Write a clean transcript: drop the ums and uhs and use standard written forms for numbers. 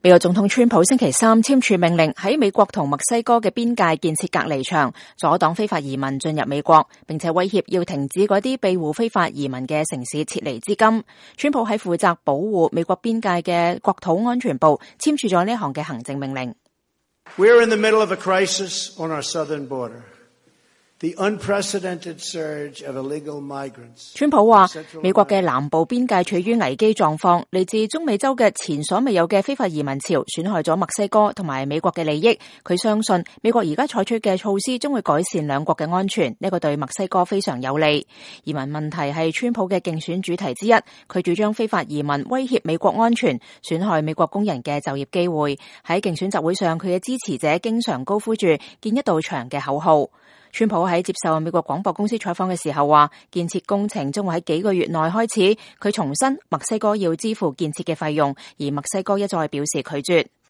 美國總統川普星期三簽署命令，喺美國同墨西哥嘅邊界建設隔離牆，阻擋非法移民進入美國，並且威脅要停止嗰啲庇護非法移民嘅城市撤離資金。川普喺負責保護美國邊界嘅國土安全部簽署咗呢項嘅行政命令。 We are in the middle of a crisis on our southern border. The unprecedented surge of illegal migrants. 川普話，美國嘅南部邊界處於危機狀況，嚟自中美洲嘅前所未有嘅非法移民潮損害咗墨西哥同埋美國嘅利益。佢相信美國而家採取嘅措施將會改善兩國嘅安全，呢個對墨西哥非常有利。移民問題係川普嘅競選主題之一，佢主張非法移民威脅美國安全，損害美國工人嘅就業機會。喺競選集會上，佢嘅支持者經常高呼住建一道牆嘅口號。川普喺接受美國廣播公司採訪嘅時候話，建設工程將會喺幾個月內開始。佢重申墨西哥要支付建設嘅費用，而墨西哥一再表示拒絕。